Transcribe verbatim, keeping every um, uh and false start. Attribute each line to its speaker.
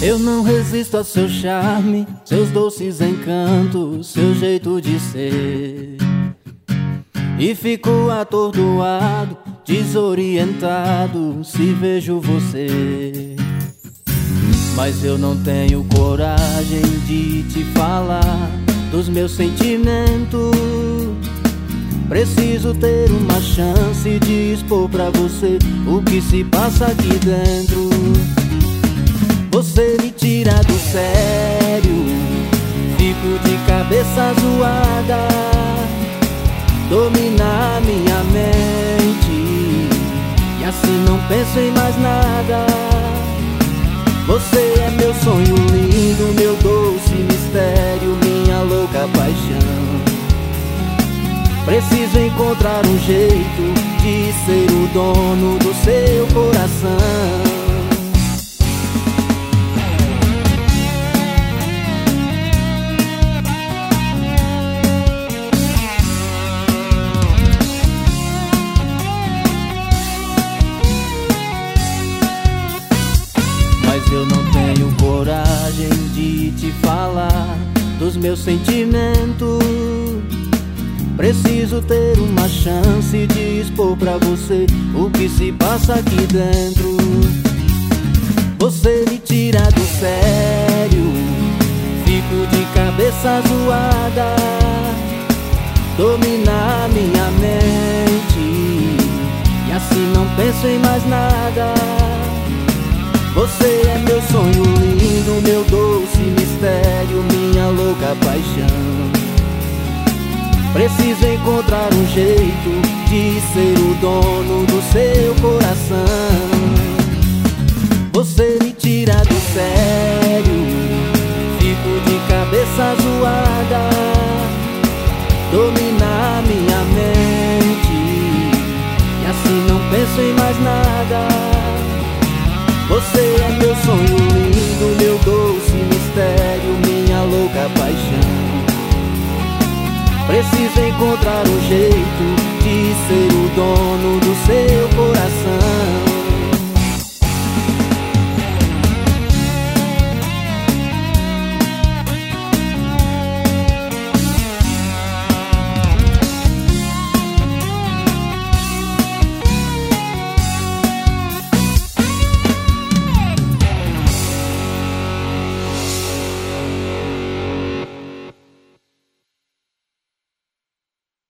Speaker 1: Eu não resisto ao seu charme, seus doces encantos, seu jeito de ser. E fico atordoado, desorientado se vejo você. Mas eu não tenho coragem de te falar dos meus sentimentos. Preciso ter uma chance de expor pra você o que se passa aqui dentro. Você me tira do sério, fico de cabeça zoada, domina minha mente e assim não penso em mais nada. Você é meu sonho lindo, meu doce mistério, minha louca paixão. Preciso encontrar um jeito de ser o dono do seu coração. Mas eu não tenho coragem de te falar dos meus sentimentos. Preciso ter uma chance de expor pra você o que se passa aqui dentro. Você me tira do sério, fico de cabeça zoada, domina minha mente e assim não penso em mais nada. Você é meu sonho lindo, meu doce mistério, minha louca paixão. Preciso encontrar um jeito de ser o dono do seu coração. Você me tira do sério, fico de cabeça zoada, domina minha mente e assim não penso em mais nada. Você é meu sonho lindo, meu doce mistério, minha louca paixão. Preciso encontrar um jeito de ser o dono do seu